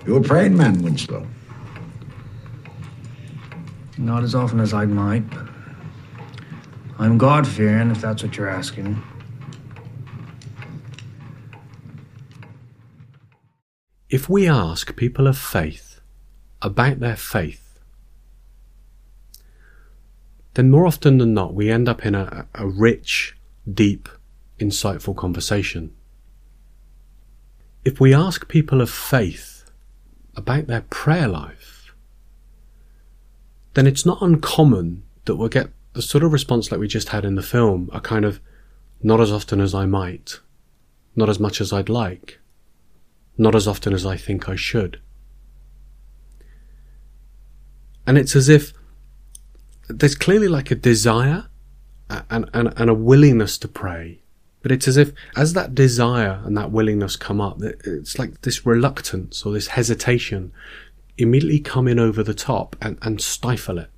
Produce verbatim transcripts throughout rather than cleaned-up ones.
You a praying man, Winslow? Not as often as I might, but I'm God-fearing, if that's what you're asking. If we ask people of faith about their faith, then more often than not we end up in a, a rich, deep, insightful conversation. If we ask people of faith about their prayer life, then it's not uncommon that we'll get the sort of response like we just had in the film, a kind of, not as often as I might, not as much as I'd like, not as often as I think I should. And it's as if there's clearly like a desire and, and, and a willingness to pray, but it's as if as that desire and that willingness come up, it's like this reluctance or this hesitation immediately come in over the top and, and stifle it.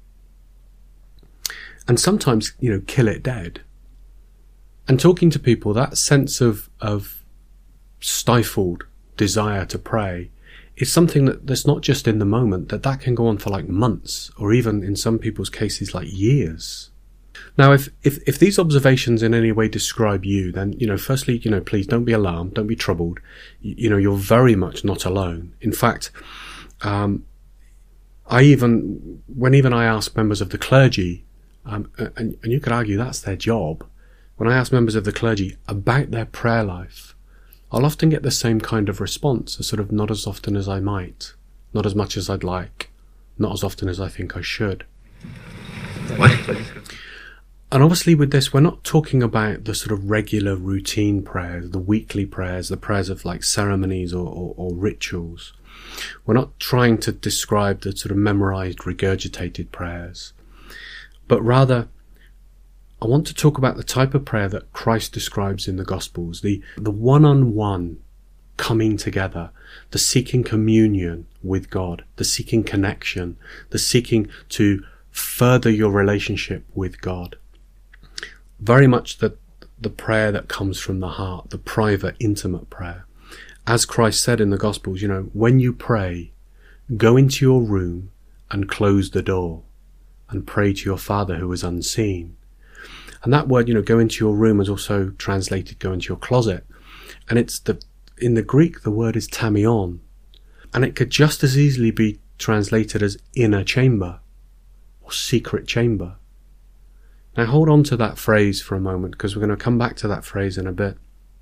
And sometimes, you know, kill it dead. And talking to people, that sense of, of stifled desire to pray is something that, that's not just in the moment, that that can go on for like months, or even in some people's cases like years. Now, if, if, if these observations in any way describe you, then, you know, firstly, you know, please don't be alarmed, don't be troubled. You, you know, you're very much not alone. In fact, um, I even, when even I ask members of the clergy, um, and, and you could argue that's their job, when I ask members of the clergy about their prayer life, I'll often get the same kind of response, a sort of not as often as I might, not as much as I'd like, not as often as I think I should. What? And obviously with this, we're not talking about the sort of regular routine prayers, the weekly prayers, the prayers of like ceremonies or, or, or rituals. We're not trying to describe the sort of memorized, regurgitated prayers, but rather I want to talk about the type of prayer that Christ describes in the Gospels, the, the one-on-one coming together, the seeking communion with God, the seeking connection, the seeking to further your relationship with God. Very much the, the prayer that comes from the heart, the private, intimate prayer. As Christ said in the Gospels, you know, when you pray, go into your room and close the door and pray to your Father who is unseen. And that word, you know, go into your room is also translated go into your closet. And it's the, in the Greek, the word is tamion. And it could just as easily be translated as inner chamber or secret chamber. Now hold on to that phrase for a moment, because we're going to come back to that phrase in a bit.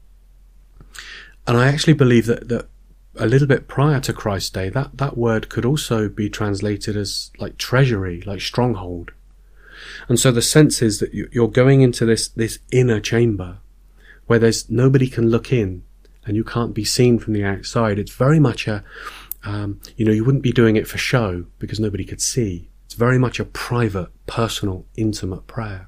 And I actually believe that, that a little bit prior to Christ's day, that, that word could also be translated as like treasury, like stronghold. And so the sense is that you're going into this, this inner chamber where there's nobody can look in and you can't be seen from the outside. It's very much a, um, you know, you wouldn't be doing it for show because nobody could see. It's very much a private, personal, intimate prayer.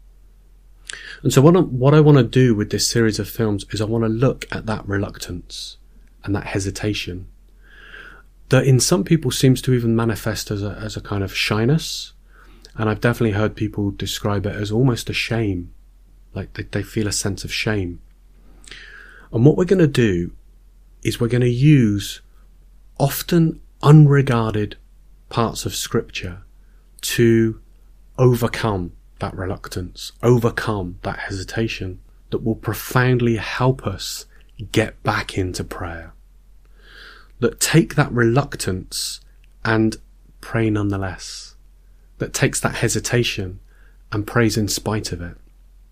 And so what I, what I want to do with this series of films is I want to look at that reluctance and that hesitation that in some people seems to even manifest as a, as a kind of shyness. And I've definitely heard people describe it as almost a shame, like they, they feel a sense of shame. And what we're going to do is we're going to use often unregarded parts of Scripture to overcome that reluctance, overcome that hesitation that will profoundly help us get back into prayer. That take that reluctance and pray nonetheless. That takes that hesitation and prays in spite of it.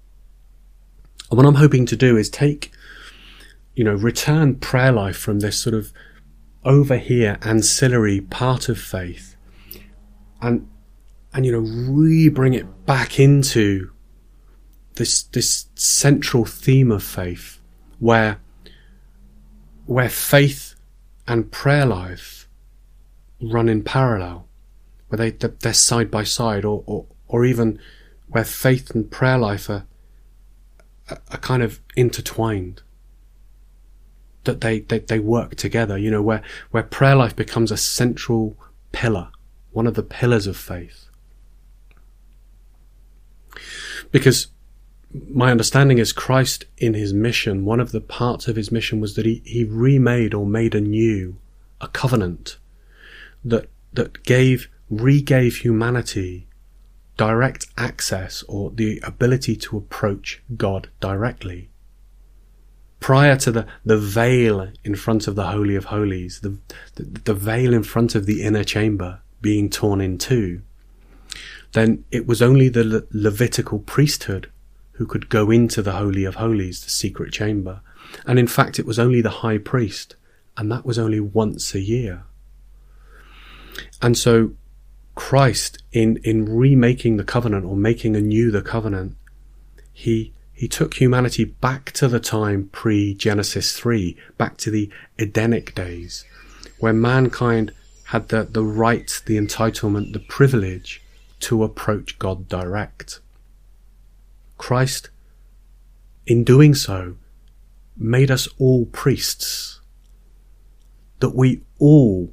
And what I'm hoping to do is take, you know, return prayer life from this sort of over here ancillary part of faith and, and, you know, really bring it back into this, this central theme of faith where, where faith and prayer life run in parallel. Where they, they're side by side, or, or, or even where faith and prayer life are, are kind of intertwined. That they, they, they work together, you know, where, where prayer life becomes a central pillar, one of the pillars of faith. Because my understanding is Christ in his mission, one of the parts of his mission was that he, he remade or made anew a covenant that that gave regave humanity direct access, or the ability to approach God directly. Prior to the, the veil in front of the Holy of Holies, the, the, the veil in front of the inner chamber being torn in two, then it was only the Le- Levitical priesthood who could go into the Holy of Holies, the secret chamber. And in fact, it was only the high priest, and that was only once a year. And so Christ, in, in remaking the covenant, or making anew the covenant, he he took humanity back to the time pre-Genesis three, back to the Edenic days, where mankind had the, the right, the entitlement, the privilege to approach God direct. Christ, in doing so, made us all priests, that we all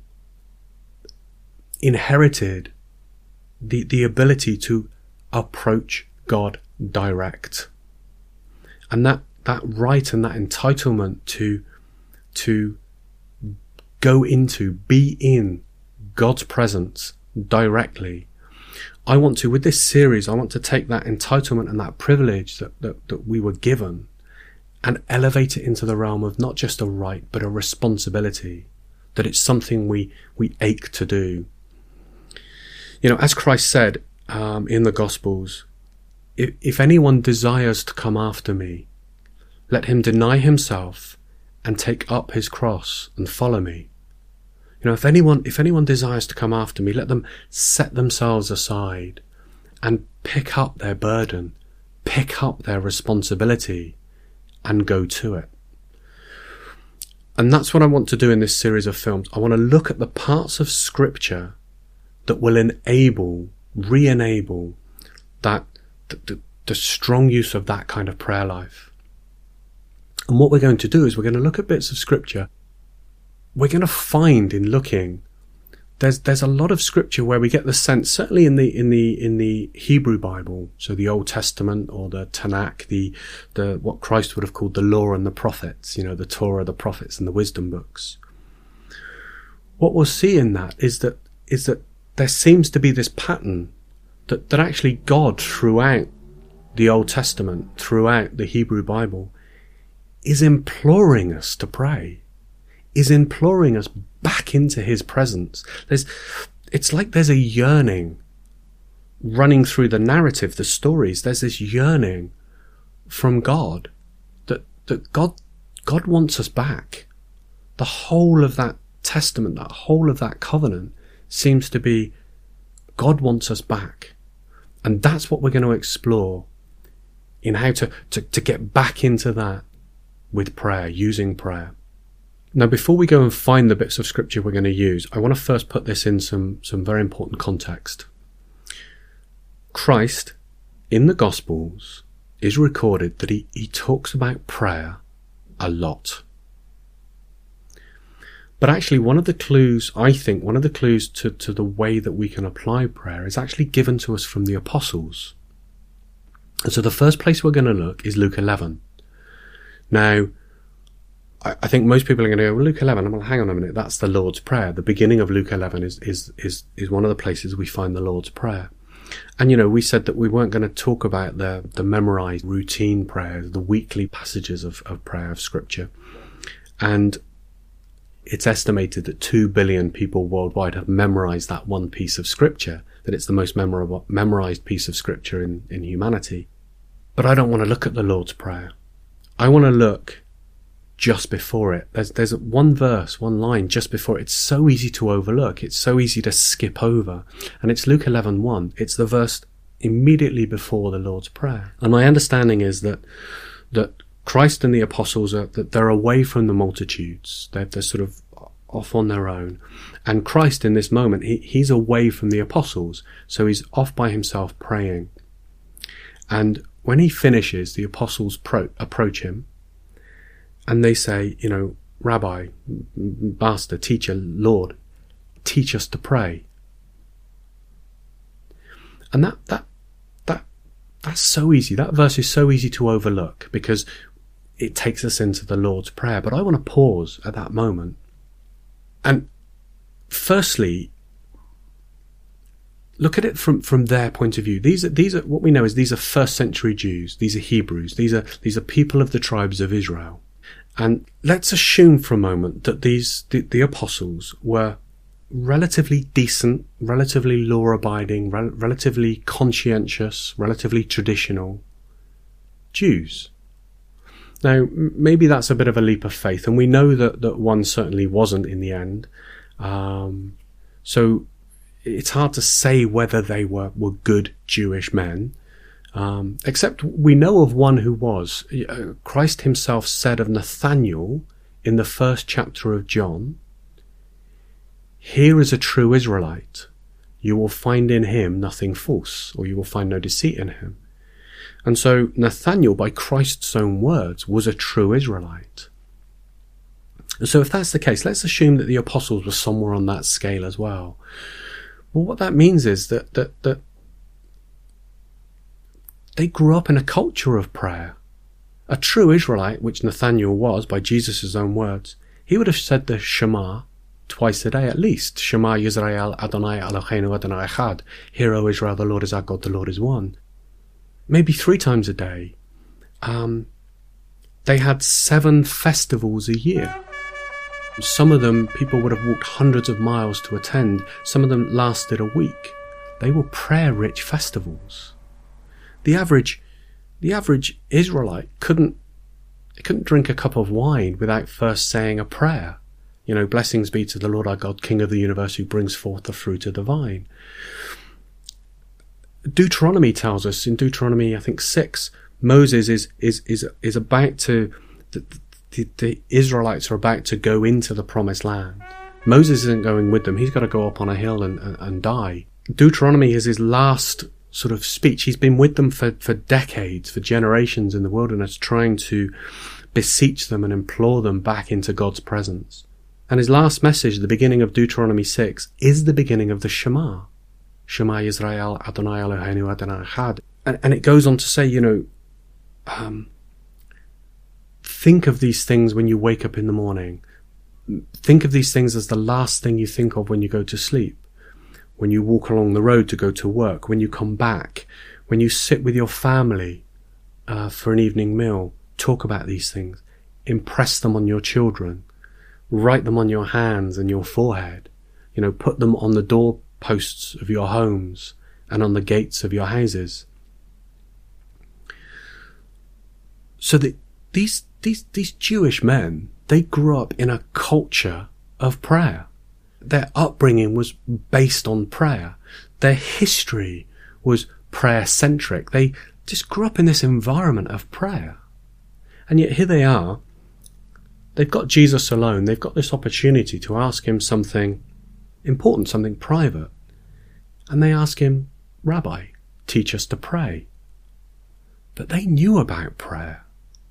inherited the, the ability to approach God direct. And that, that right and that entitlement to, to go into, be in God's presence directly. I want to, with this series, I want to take that entitlement and that privilege that, that, that we were given and elevate it into the realm of not just a right, but a responsibility, that it's something we, we ache to do. You know, as Christ said um, in the Gospels, if, if anyone desires to come after me, let him deny himself and take up his cross and follow me. You know, if anyone, if anyone desires to come after me, let them set themselves aside and pick up their burden, pick up their responsibility and go to it. And that's what I want to do in this series of films. I want to look at the parts of Scripture that will enable, re-enable that, the, the, the strong use of that kind of prayer life. And what we're going to do is we're going to look at bits of Scripture. We're going to find in looking, there's there's a lot of Scripture where we get the sense, certainly in the in the in the Hebrew Bible, so the Old Testament or the Tanakh, the the what Christ would have called the Law and the Prophets, you know, the Torah, the Prophets, and the Wisdom books. What we'll see in that is that is that there seems to be this pattern that that actually God, throughout the Old Testament, throughout the Hebrew Bible, is imploring us to pray. Is imploring us back into his presence. There's, it's like there's a yearning running through the narrative, the stories. There's this yearning from God that, that God, God wants us back. The whole of that testament, that whole of that covenant seems to be God wants us back. And that's what we're going to explore in how to, to, to get back into that with prayer, using prayer. Now, before we go and find the bits of Scripture we're going to use, I want to first put this in some, some very important context. Christ, in the Gospels, is recorded that he, he talks about prayer a lot. But actually, one of the clues, I think, one of the clues to, to the way that we can apply prayer is actually given to us from the Apostles. And so the first place we're going to look is Luke eleven. Now, I think most people are going to go, well, Luke eleven, I'm going to hang on a minute, that's the Lord's Prayer. The beginning of Luke eleven is, is, is, is one of the places we find the Lord's Prayer. And, you know, we said that we weren't going to talk about the, the memorized routine prayers, the weekly passages of, of prayer of Scripture. And it's estimated that two billion people worldwide have memorized that one piece of Scripture, that it's the most memorable, memorized piece of Scripture in, in humanity. But I don't want to look at the Lord's Prayer. I want to look just before it. There's there's one verse, one line just before it. It's so easy to overlook. It's so easy to skip over. And it's Luke eleven one. It's the verse immediately before the Lord's Prayer. And my understanding is that that Christ and the apostles are that they're away from the multitudes. They're, they're sort of off on their own. And Christ in this moment, he, he's away from the apostles. So he's off by himself praying. And when he finishes, the apostles pro- approach him. And they say, you know, Rabbi, Master, Teacher, Lord, teach us to pray. And that, that, that, that's so easy. That verse is so easy to overlook because it takes us into the Lord's Prayer. But I want to pause at that moment and, firstly, look at it from, from their point of view. These are, these are, what we know is these are first century Jews. These are Hebrews. These are, these are people of the tribes of Israel. And let's assume for a moment that these, the, the apostles were relatively decent, relatively law-abiding, rel- relatively conscientious, relatively traditional Jews. Now, maybe that's a bit of a leap of faith, and we know that, that one certainly wasn't in the end. Um, so it's hard to say whether they were, were good Jewish men, um, except we know of one who was. Christ himself said of Nathanael in the first chapter of John, "Here is a true Israelite. You will find in him nothing false, or you will find no deceit in him." And so Nathanael, by Christ's own words, was a true Israelite. And so if that's the case, let's assume that the apostles were somewhere on that scale as well. Well, what that means is that, that, that they grew up in a culture of prayer. A true Israelite, which Nathanael was, by Jesus' own words, he would have said the Shema twice a day at least. Shema Yisrael Adonai Eloheinu Adonai Echad. Hear, O Israel, the Lord is our God, the Lord is one. Maybe three times a day. Um, they had seven festivals a year. Some of them people would have walked hundreds of miles to attend. Some of them lasted a week. They were prayer-rich festivals. The average, the average Israelite couldn't, couldn't drink a cup of wine without first saying a prayer. You know, blessings be to the Lord our God, King of the universe, who brings forth the fruit of the vine. Deuteronomy tells us, in Deuteronomy, I think six, Moses is is is is about to, the, the, the Israelites are about to go into the promised land. Moses isn't going with them. He's got to go up on a hill and, and, and die. Deuteronomy is his last sort of speech. He's been with them for, for decades, for generations in the wilderness, trying to beseech them and implore them back into God's presence. And his last message, the beginning of Deuteronomy six, is the beginning of the Shema. Shema Yisrael Adonai Eloheinu Adonai Echad. And, and it goes on to say, you know, um, think of these things when you wake up in the morning. Think of these things as the last thing you think of when you go to sleep. When you walk along the road to go to work, when you come back, when you sit with your family uh, for an evening meal, talk about these things. Impress them on your children. Write them on your hands and your forehead. You know, put them on the doorposts of your homes and on the gates of your houses. So that these these these Jewish men, they grew up in a culture of prayer. Their upbringing was based on prayer. Their history was prayer-centric. They just grew up in this environment of prayer. And yet here they are. They've got Jesus alone. They've got this opportunity to ask him something important, something private. And they ask him, "Rabbi, teach us to pray." But they knew about prayer.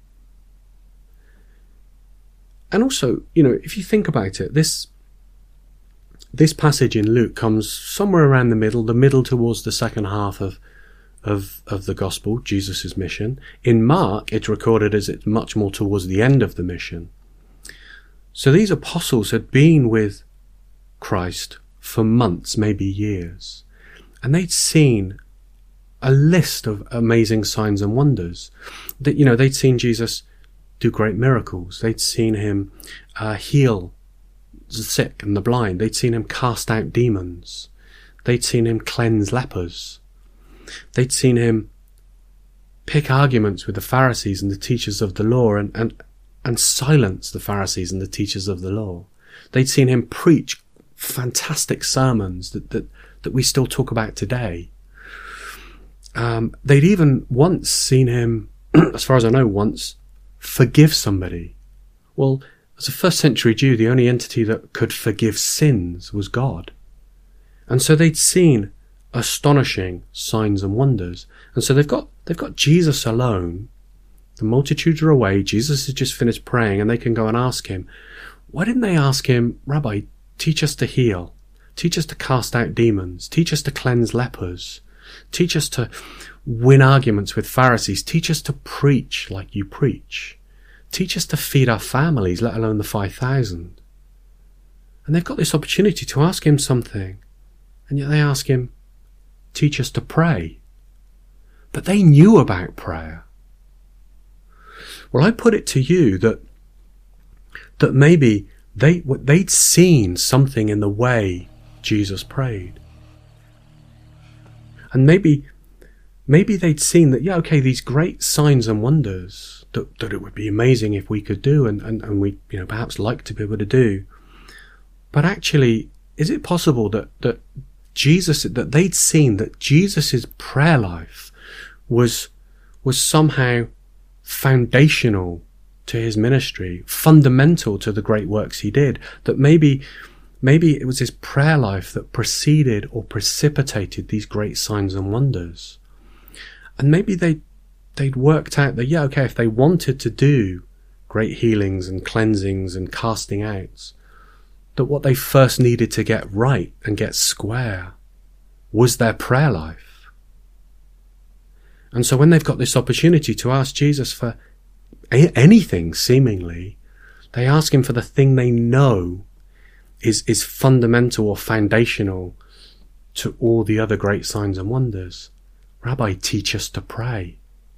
And also, you know, if you think about it, this this passage in Luke comes somewhere around the middle, the middle towards the second half of of of the gospel, Jesus' mission. In Mark, it's recorded as it's much more towards the end of the mission. So these apostles had been with Christ for months, maybe years, and they'd seen a list of amazing signs and wonders. That, you know, they'd seen Jesus do great miracles. They'd seen him uh, heal the sick and the blind. They'd seen him cast out demons. They'd seen him cleanse lepers. They'd seen him pick arguments with the Pharisees and the teachers of the law and, and, and silence the Pharisees and the teachers of the law. They'd seen him preach fantastic sermons that, that, that we still talk about today. Um, they'd even once seen him, as far as I know, once forgive somebody. Well, as a first century Jew, the only entity that could forgive sins was God. And so they'd seen astonishing signs and wonders. And so they've got, they've got Jesus alone. The multitudes are away. Jesus has just finished praying, and they can go and ask him. Why didn't they ask him, "Rabbi, teach us to heal. Teach us to cast out demons. Teach us to cleanse lepers. Teach us to win arguments with Pharisees. Teach us to preach like you preach. Teach us to feed our families, let alone the five thousand. And they've got this opportunity to ask him something. And yet they ask him, teach us to pray. But they knew about prayer. Well, I put it to you that that maybe they, they'd seen something in the way Jesus prayed. And maybe maybe they'd seen that, yeah, okay, these great signs and wonders that, that it would be amazing if we could do and, and, and we, you know, perhaps like to be able to do. But actually, is it possible that, that Jesus, that they'd seen that Jesus's prayer life was, was somehow foundational to his ministry, fundamental to the great works he did, that maybe, maybe it was his prayer life that preceded or precipitated these great signs and wonders. And maybe they, they'd worked out that, yeah, okay, if they wanted to do great healings and cleansings and casting outs, that what they first needed to get right and get square was their prayer life. And so when they've got this opportunity to ask Jesus for a- anything, seemingly, they ask him for the thing they know is, is fundamental or foundational to all the other great signs and wonders. Rabbi, teach us to pray.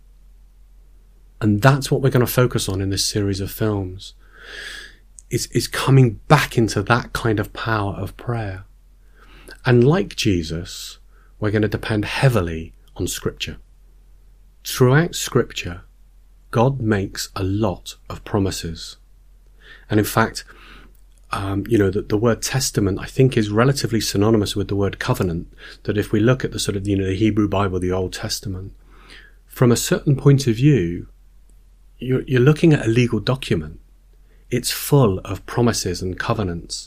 And that's what we're going to focus on in this series of films, is, is coming back into that kind of power of prayer. And like Jesus, we're going to depend heavily on Scripture. Throughout Scripture, God makes a lot of promises. And in fact, um, you know, the, the word testament, I think, is relatively synonymous with the word covenant. That if we look at the sort of, you know, the Hebrew Bible, the Old Testament, from a certain point of view, you're, you're looking at a legal document. It's full of promises and covenants.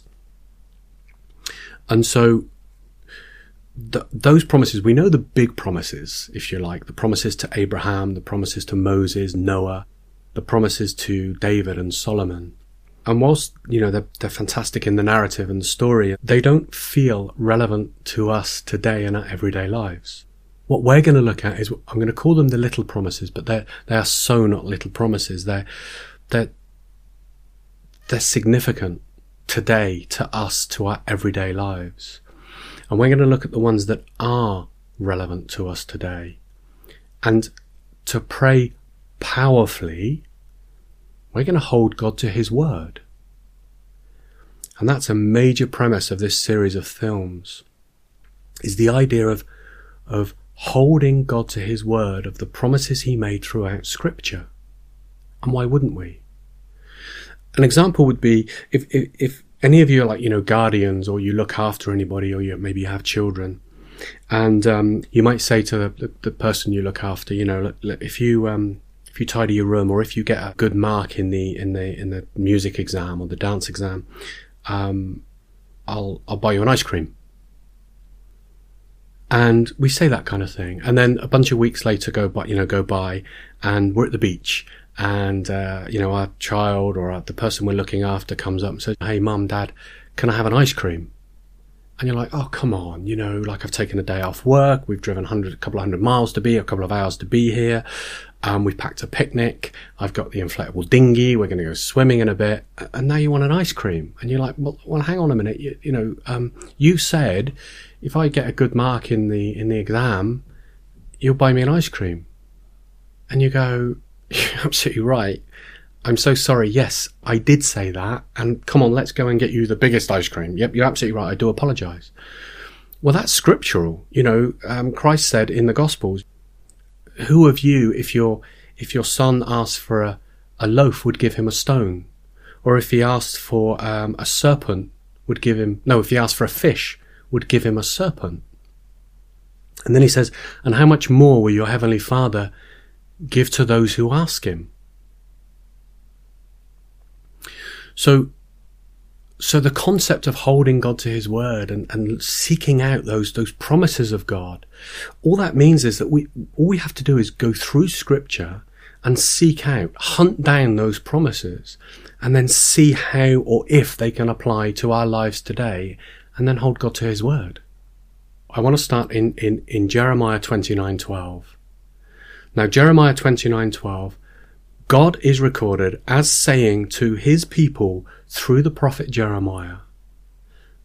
And so th- those promises, we know the big promises, if you like, the promises to Abraham, the promises to Moses, Noah, the promises to David and Solomon. And whilst, you know, they're, they're fantastic in the narrative and the story, they don't feel relevant to us today in our everyday lives. What we're going to look at is, I'm going to call them the little promises, but they're, they are so not little promises. They're, they're, they're significant today to us, to our everyday lives. And we're going to look at the ones that are relevant to us today. And to pray powerfully, we're going to hold God to his word. And that's a major premise of this series of films, is the idea of, of holding God to his word, of the promises he made throughout Scripture. And why wouldn't we? An example would be if, if, if any of you are like, you know, guardians, or you look after anybody, or you maybe you have children, and um, you might say to the, the, the person you look after, you know, if you um, if you tidy your room, or if you get a good mark in the in the in the music exam or the dance exam, um, I'll I'll buy you an ice cream. And we say that kind of thing, and then a bunch of weeks later go by, you know, go by, and we're at the beach. And, uh, you know, our child or our, the person we're looking after comes up and says, hey, mum, dad, can I have an ice cream? And you're like, oh, come on. You know, like I've taken a day off work. We've driven a hundred, a couple of hundred miles to be, a couple of hours to be here. Um, we've packed a picnic. I've got the inflatable dinghy. We're going to go swimming in a bit. And now you want an ice cream. And you're like, well, well hang on a minute. You, you know, um, you said if I get a good mark in the, in the exam, you'll buy me an ice cream. And you go, you're absolutely right. I'm so sorry. Yes, I did say that. And come on, let's go and get you the biggest ice cream. Yep, you're absolutely right. I do apologize. Well, that's scriptural. You know, um, Christ said in the Gospels, who of you, if your, if your son asked for a, a loaf, would give him a stone? Or if he asked for um, a serpent, would give him, no, if he asked for a fish, would give him a serpent? And then he says, and how much more will your heavenly Father give to those who ask him? So, so the concept of holding God to his word and, and seeking out those, those promises of God, all that means is that we, all we have to do is go through Scripture and seek out, hunt down those promises, and then see how or if they can apply to our lives today, and then hold God to his word. I want to start in, in, in Jeremiah twenty-nine twelve. Now, Jeremiah twenty-nine twelve, God is recorded as saying to his people through the prophet Jeremiah,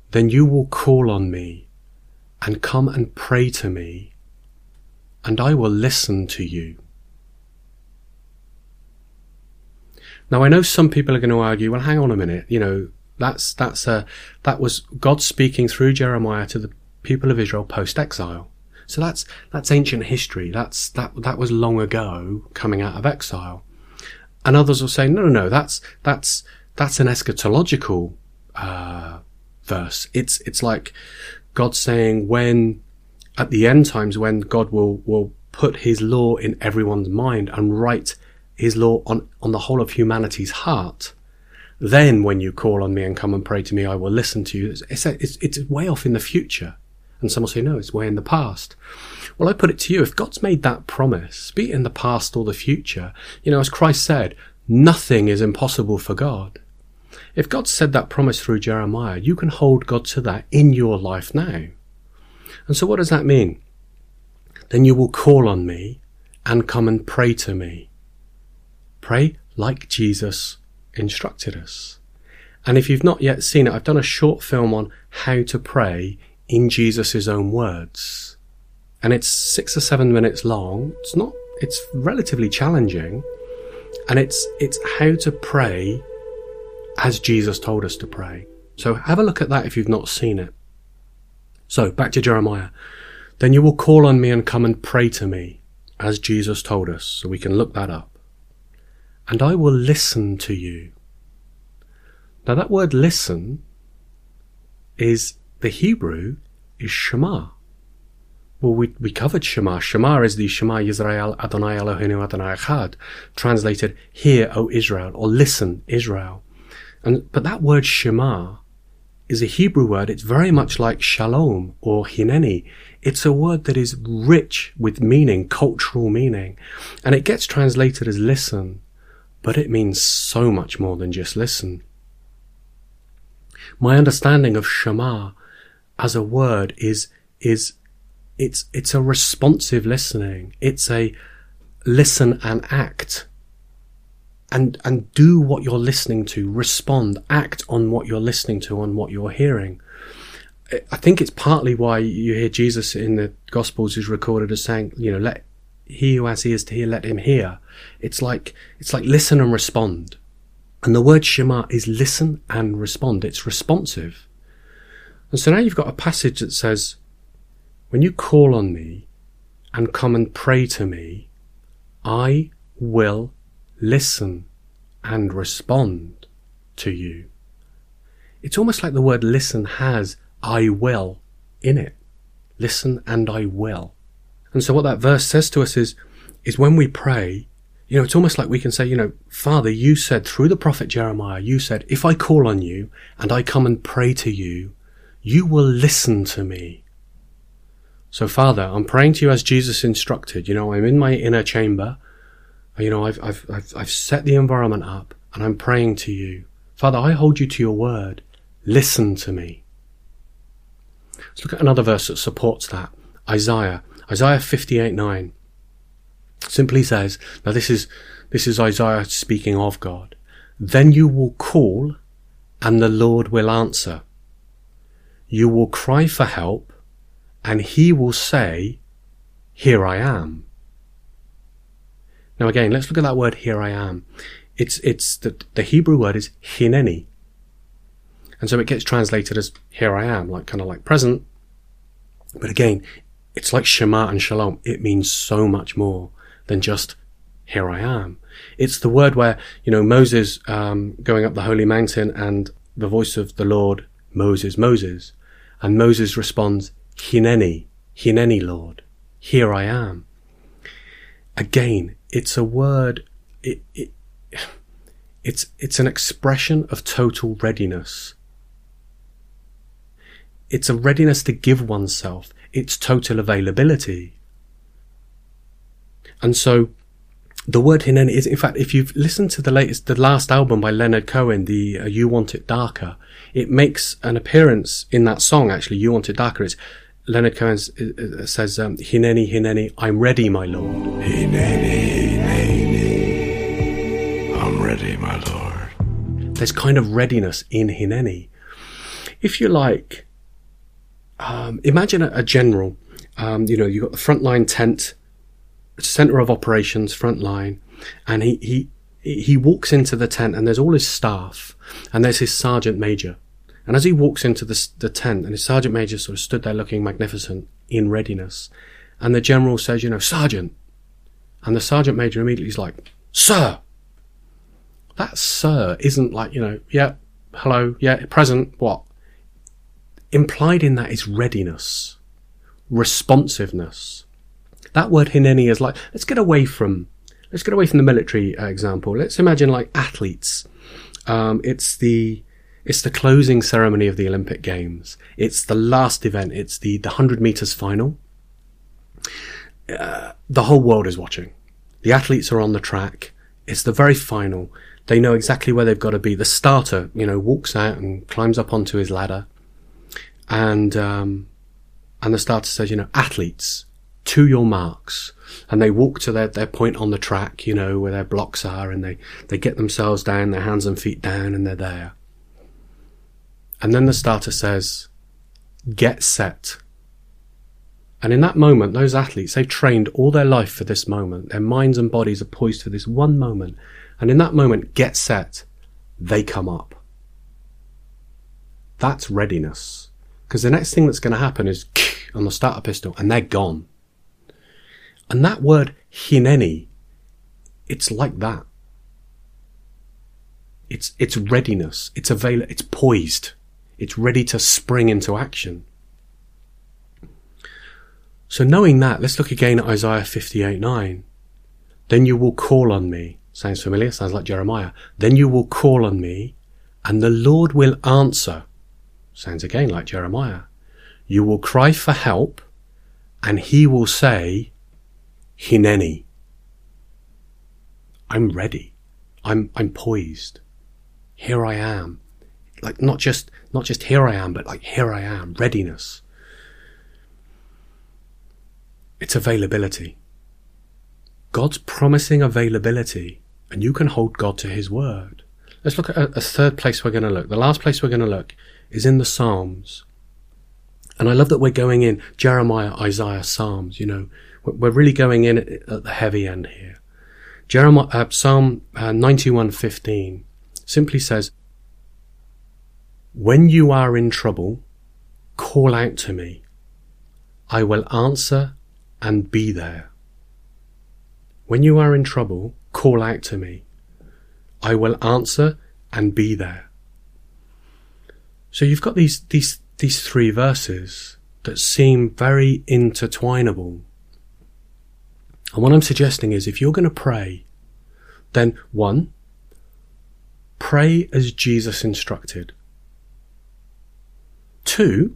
then you will call on me and come and pray to me, and I will listen to you. Now, I know some people are going to argue, well, hang on a minute, you know, that's, that's, uh, that was God speaking through Jeremiah to the people of Israel post-exile. So that's, that's ancient history. That's, that, that was long ago coming out of exile. And others will say, no, no, no, that's, that's, that's an eschatological, uh, verse. It's, it's like God saying when, at the end times, when God will, will put his law in everyone's mind and write his law on, on the whole of humanity's heart, then when you call on me and come and pray to me, I will listen to you. It's, it's, it's way off in the future. And some will say, no, it's way in the past. Well, I put it to you, if God's made that promise, be it in the past or the future, you know, as Christ said, nothing is impossible for God. If God said that promise through Jeremiah, you can hold God to that in your life now. And so what does that mean? Then you will call on me and come and pray to me. Pray like Jesus instructed us. And if you've not yet seen it, I've done a short film on how to pray in Jesus' own words. And it's six or seven minutes long. It's not, it's relatively challenging. And it's, it's how to pray as Jesus told us to pray. So have a look at that if you've not seen it. So back to Jeremiah. Then you will call on me and come and pray to me as Jesus told us. So we can look that up. And I will listen to you. Now that word listen is, the Hebrew is Shema. Well, we, we covered Shema. Shema is the Shema Yisrael Adonai Eloheinu Adonai Echad, translated, hear, O Israel, or listen, Israel. And, but that word Shema is a Hebrew word. It's very much like Shalom or Hineni. It's a word that is rich with meaning, cultural meaning. And it gets translated as listen, but it means so much more than just listen. My understanding of Shema as a word is, is, it's, it's a responsive listening. It's a listen and act. And, and do what you're listening to. Respond. Act on what you're listening to, on what you're hearing. I think it's partly why you hear Jesus in the Gospels is recorded as saying, you know, let he who has ears to hear, let him hear. It's like, it's like listen and respond. And the word Shema is listen and respond. It's responsive. And so now you've got a passage that says, when you call on me and come and pray to me, I will listen and respond to you. It's almost like the word listen has I will in it. Listen and I will. And so what that verse says to us is, is when we pray, you know, it's almost like we can say, you know, Father, you said through the prophet Jeremiah, you said, if I call on you and I come and pray to you, you will listen to me. So Father, I'm praying to you as Jesus instructed. You know, I'm in my inner chamber. You know, I've, I've, I've, I've set the environment up and I'm praying to you. Father, I hold you to your word. Listen to me. Let's look at another verse that supports that. Isaiah, Isaiah fifty-eight nine simply says, now this is, this is Isaiah speaking of God. Then you will call and the Lord will answer. You will cry for help and he will say, here I am. Now again, let's look at that word, here I am. It's, it's, the, the Hebrew word is hineni. And so it gets translated as here I am, like kind of like present. But again, it's like Shema and Shalom. It means so much more than just here I am. It's the word where, you know, Moses, um, going up the holy mountain and the voice of the Lord, Moses, Moses. And Moses responds, hineni, hineni Lord, here I am. Again, it's a word, it, it, it's, it's an expression of total readiness. It's a readiness to give oneself. It's total availability. And so the word hineni is, in fact, if you've listened to the latest, the last album by Leonard Cohen, the uh, You Want It Darker, it makes an appearance in that song, actually, You Want It Darker. It's, Leonard Cohen says, um, hineni, hineni, I'm ready, my Lord. Hineni, hineni, I'm ready, my Lord. There's kind of readiness in hineni. if you like, um, imagine a, a general. Um, you know, you've got the frontline tent, center of operations, front line, and he, he, he walks into the tent and there's all his staff and there's his sergeant major. And as he walks into the, the tent, and his sergeant major sort of stood there looking magnificent in readiness, and the general says, you know, Sergeant. And the sergeant major immediately is like, Sir. That sir isn't like, you know, yeah, hello, yeah, present, what? Implied in that is readiness, responsiveness. That word hineni is like, let's get away from, let's get away from the military uh, example. Let's imagine like athletes. Um, it's the, It's the closing ceremony of the Olympic Games. It's the last event. It's the, the one hundred meters final. Uh, the whole world is watching. The athletes are on the track. It's the very final. They know exactly where they've got to be. The starter, you know, walks out and climbs up onto his ladder. And, um, and the starter says, you know, athletes, to your marks. And they walk to their, their point on the track, you know, where their blocks are, and they, they get themselves down, their hands and feet down, and they're there. And then the starter says, get set. And in that moment, those athletes, they've trained all their life for this moment. Their minds and bodies are poised for this one moment. And in that moment, get set, they come up. That's readiness. Because the next thing that's going to happen is on the starter pistol, and they're gone. And that word hineni, it's like that. It's, it's readiness. It's avail- It's poised. It's ready to spring into action. So knowing that, let's look again at Isaiah fifty-eight nine. Then you will call on me. Sounds familiar? Sounds like Jeremiah. Then you will call on me, and the Lord will answer. Sounds again like Jeremiah. You will cry for help, and he will say, hineni. I'm ready. I'm, I'm poised. Here I am. Like not just, not just here I am, but like here I am. Readiness. It's availability. God's promising availability, and you can hold God to his word. Let's look at a, a third place we're going to look. The last place we're going to look is in the Psalms. And I love that we're going in Jeremiah, Isaiah, Psalms. You know, we're really going in at, at the heavy end here. Jeremiah, uh, Psalm uh, ninety-one fifteen simply says, when you are in trouble, call out to me. I will answer and be there. When you are in trouble, call out to me. I will answer and be there. So you've got these, these, these three verses that seem very intertwinable. And what I'm suggesting is if you're going to pray, then one, pray as Jesus instructed. Two,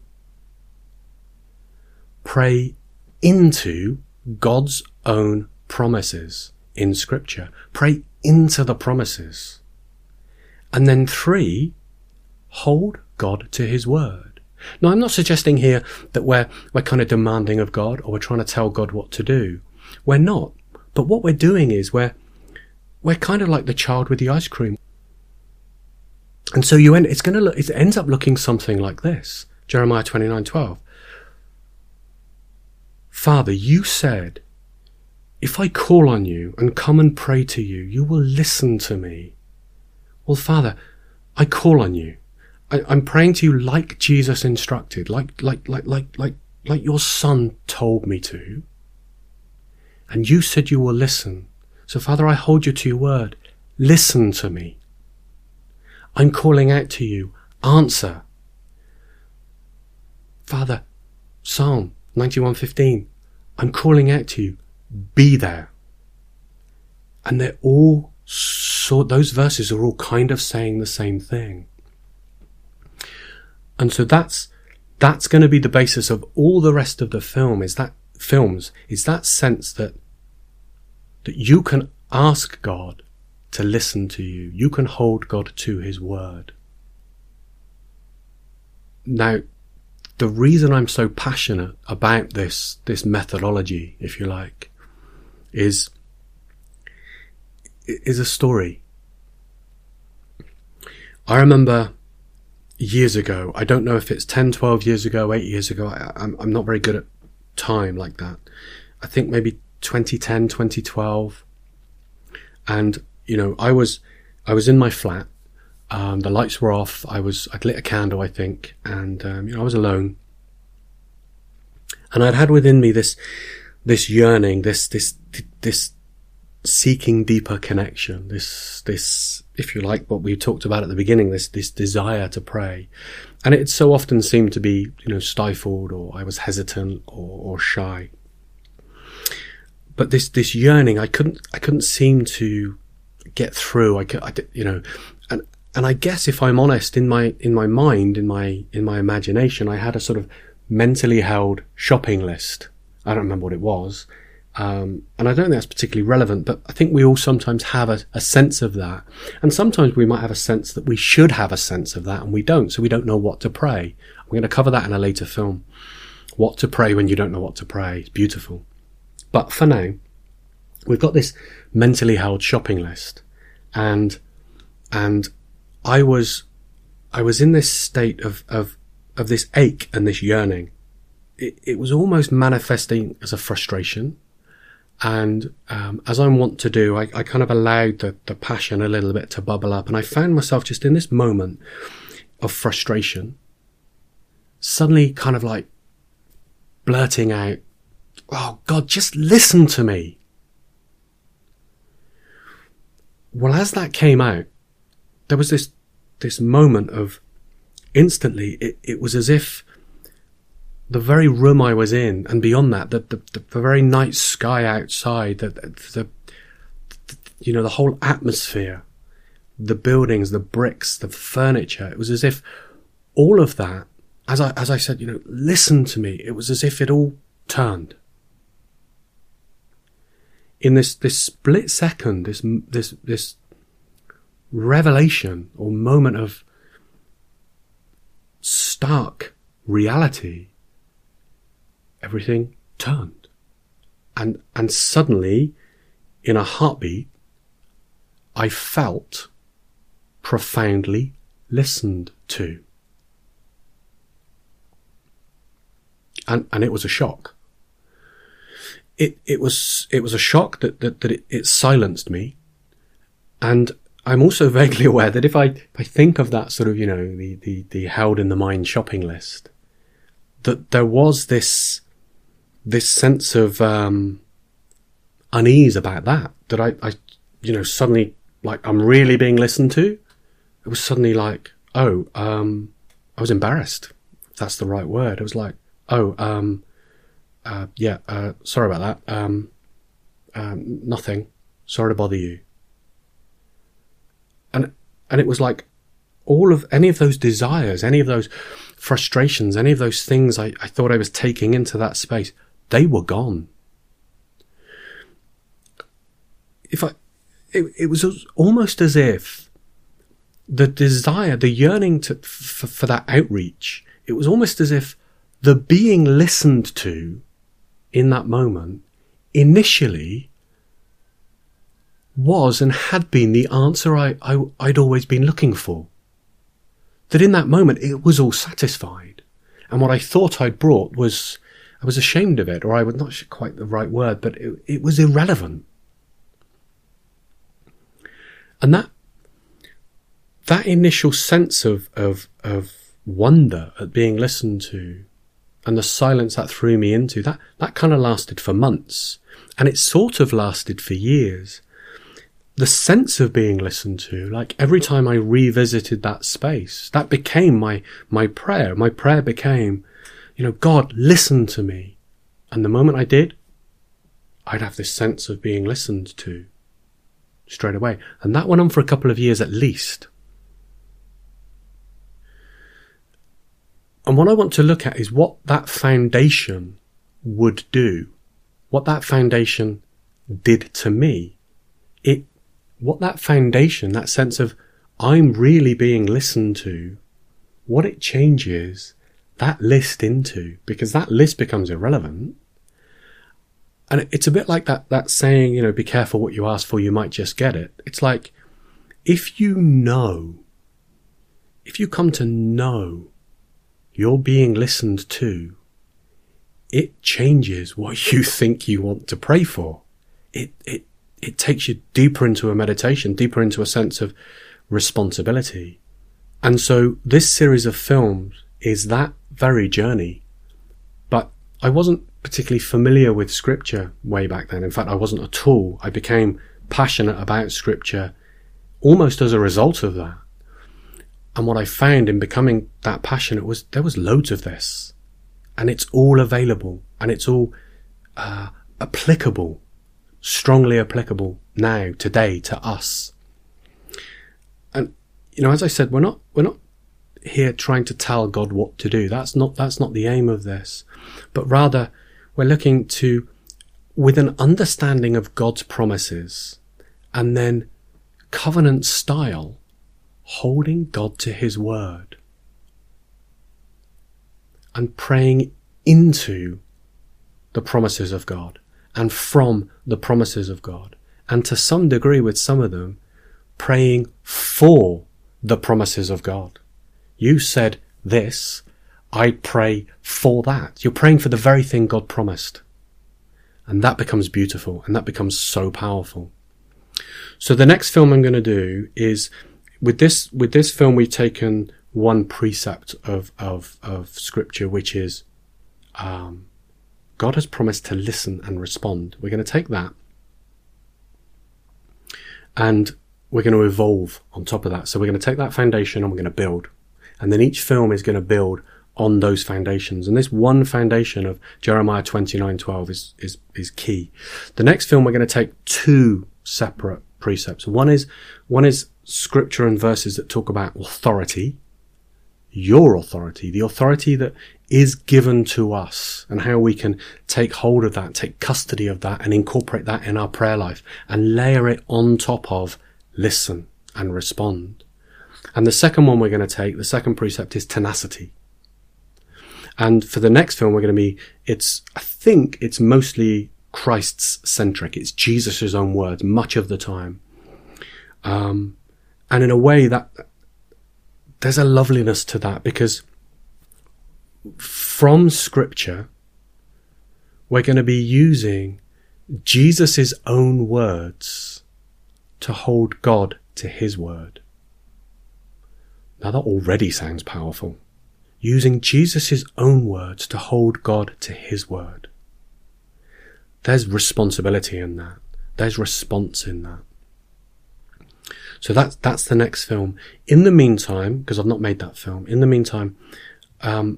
pray into God's own promises in Scripture. Pray into the promises. And then three, hold God to his word. Now, I'm not suggesting here that we're, we're kind of demanding of God or we're trying to tell God what to do. We're not. But what we're doing is we're, we're kind of like the child with the ice cream. And so you end, it's going to look, it ends up looking something like this. Jeremiah twenty-nine twelve. Father, you said, if I call on you and come and pray to you, you will listen to me. Well, Father, I call on you. I, I'm praying to you like Jesus instructed, like, like, like, like, like, like your son told me to. And you said you will listen. So Father, I hold you to your word. Listen to me. I'm calling out to you. Answer. Father, Psalm ninety-one fifteen. I'm calling out to you. Be there. And they're all so, those verses are all kind of saying the same thing. And so that's, that's going to be the basis of all the rest of the film is that films is that sense that, that you can ask God to listen to you. You can hold God to his word. Now, the reason I'm so passionate about this, this methodology, if you like, is, is a story. I remember years ago. I don't know if it's ten, twelve years ago, eight years ago. I, I'm, I'm not very good at time like that. I think maybe twenty ten, twenty twelve. And, you know, I was, I was in my flat. Um, the lights were off. I was, I'd lit a candle, I think. And, um, you know, I was alone. And I'd had within me this, this yearning, this, this, this seeking deeper connection, this, this, if you like, what we talked about at the beginning, this, this desire to pray. And it so often seemed to be, you know, stifled, or I was hesitant or, or shy. But this, this yearning, I couldn't, I couldn't seem to get through. I could, I, you know, and, and I guess if I'm honest, in my, in my mind, in my, in my imagination, I had a sort of mentally held shopping list. I don't remember what it was. Um, and I don't think that's particularly relevant, but I think we all sometimes have a, a sense of that. And sometimes we might have a sense that we should have a sense of that, and we don't. So we don't know what to pray. I'm going to cover that in a later film. What to pray when you don't know what to pray. It's beautiful. But for now, we've got this mentally held shopping list. And, and I was, I was in this state of, of, of this ache and this yearning. It, it was almost manifesting as a frustration. And um, as I'm wont to do, I, I kind of allowed the, the passion a little bit to bubble up. And I found myself just in this moment of frustration, suddenly kind of like blurting out, "Oh God, just listen to me." Well, as that came out, there was this, this moment of instantly, it, it was as if the very room I was in, and beyond that, the, the, the, the very night sky outside, the, the, the, you know, the whole atmosphere, the buildings, the bricks, the furniture, it was as if all of that, as I, as I said, you know, listen to me, it was as if it all turned. In this, this split second, this, this, this revelation or moment of stark reality, everything turned. And, and suddenly, in a heartbeat, I felt profoundly listened to. And, and it was a shock. It, it was, it was a shock that, that, that it, it silenced me. And I'm also vaguely aware that if I, if I think of that sort of, you know, the, the, the held in the mind shopping list, that there was this, this sense of, um, unease about that, that I, I, you know, suddenly, like, I'm really being listened to. It was suddenly like, oh, um, I was embarrassed, if that's the right word. It was like, oh, um, uh, yeah, uh, sorry about that. Um, um, nothing. Sorry to bother you. And, and it was like all of, any of those desires, any of those frustrations, any of those things I, I thought I was taking into that space, they were gone. If I, it, it was almost as if the desire, the yearning to, for, for that outreach, it was almost as if the being listened to in that moment initially was and had been the answer I, I, I'd always been looking for. That in that moment it was all satisfied. And what I thought I'd brought was, I was ashamed of it, or I was not quite the right word, but it, it was irrelevant. And that, that initial sense of, of, of wonder at being listened to, and the silence that threw me into, that, that kind of lasted for months. And it sort of lasted for years. The sense of being listened to, like every time I revisited that space, that became my, my prayer. My prayer became, you know, God, listen to me. And the moment I did, I'd have this sense of being listened to straight away. And that went on for a couple of years at least. And what I want to look at is what that foundation would do. What that foundation did to me. It, what that foundation, that sense of I'm really being listened to, what it changes that list into, because that list becomes irrelevant. And it's a bit like that, that saying, you know, be careful what you ask for, you might just get it. It's like, if you know, if if you come to know you're being listened to, it changes what you think you want to pray for. It, it, it takes you deeper into a meditation, deeper into a sense of responsibility. And so this series of films is that very journey. But I wasn't particularly familiar with scripture way back then. In fact, I wasn't at all. I became passionate about scripture almost as a result of that. And what I found in becoming that passionate was there was loads of this. And it's all available. And it's all uh, applicable, strongly applicable now, today, to us. And, you know, as I said, we're not, we're not here trying to tell God what to do. That's not, that's not the aim of this. But rather, we're looking to, with an understanding of God's promises, and then covenant style, holding God to his word and praying into the promises of God and from the promises of God. And to some degree, with some of them, praying for the promises of God. You said this, I pray for that. You're praying for the very thing God promised. And that becomes beautiful, and that becomes so powerful. So the next film I'm going to do is, with this, with this film, we've taken one precept of, of, of scripture, which is, um, God has promised to listen and respond. We're going to take that, and we're going to evolve on top of that. So we're going to take that foundation and we're going to build. And then each film is going to build on those foundations. And this one foundation of Jeremiah twenty-nine twelve is, is, is key. The next film, we're going to take two separate precepts. One is, one is scripture and verses that talk about authority, your authority, the authority that is given to us, and how we can take hold of that, take custody of that, and incorporate that in our prayer life and layer it on top of listen and respond. And the second one we're going to take, the second precept, is tenacity. And for the next film, we're going to be, it's, I think it's mostly Christ's centric. It's Jesus' own words much of the time. Um, and in a way that there's a loveliness to that, because from scripture, we're going to be using Jesus' own words to hold God to his word. Now that already sounds powerful. Using Jesus' own words to hold God to his word. There's responsibility in that. There's response in that. So that's, that's the next film. In the meantime, because I've not made that film, in the meantime, um,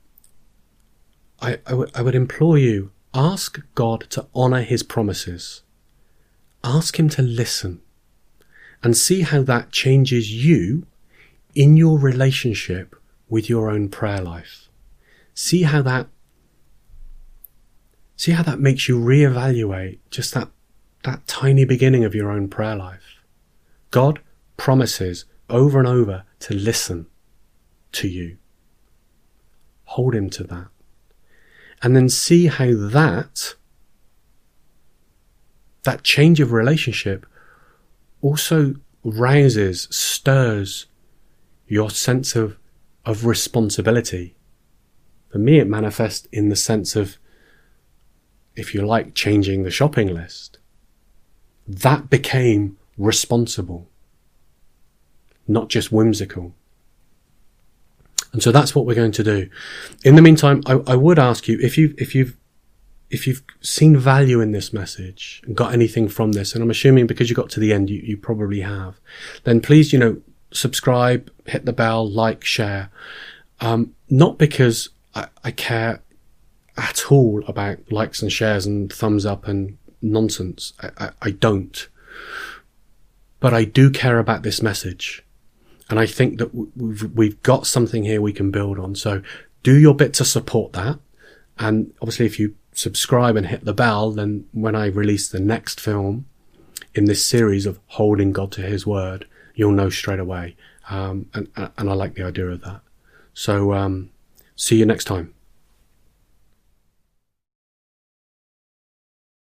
I, I, w- I would implore you, ask God to honour his promises. Ask him to listen. And see how that changes you in your relationship with your own prayer life. See how that, see how that makes you reevaluate just that, that tiny beginning of your own prayer life. God promises over and over to listen to you. Hold him to that. And then see how that, that change of relationship also rouses, stirs your sense of, of responsibility. For me, it manifests in the sense of, if you like, changing the shopping list. That became responsible, not just whimsical. And so that's what we're going to do. In the meantime, I, I would ask you, if you if you've if you've seen value in this message and got anything from this, and I'm assuming because you got to the end, you, you probably have, then please, you know, subscribe, hit the bell, like, share. Um, not because I, I care at all about likes and shares and thumbs up and nonsense. I, I, I don't. But I do care about this message. And I think that we've, we've got something here we can build on. So do your bit to support that. And obviously if you subscribe and hit the bell, then when I release the next film in this series of holding God to his word, you'll know straight away. Um, and, and I like the idea of that. So, um, see you next time.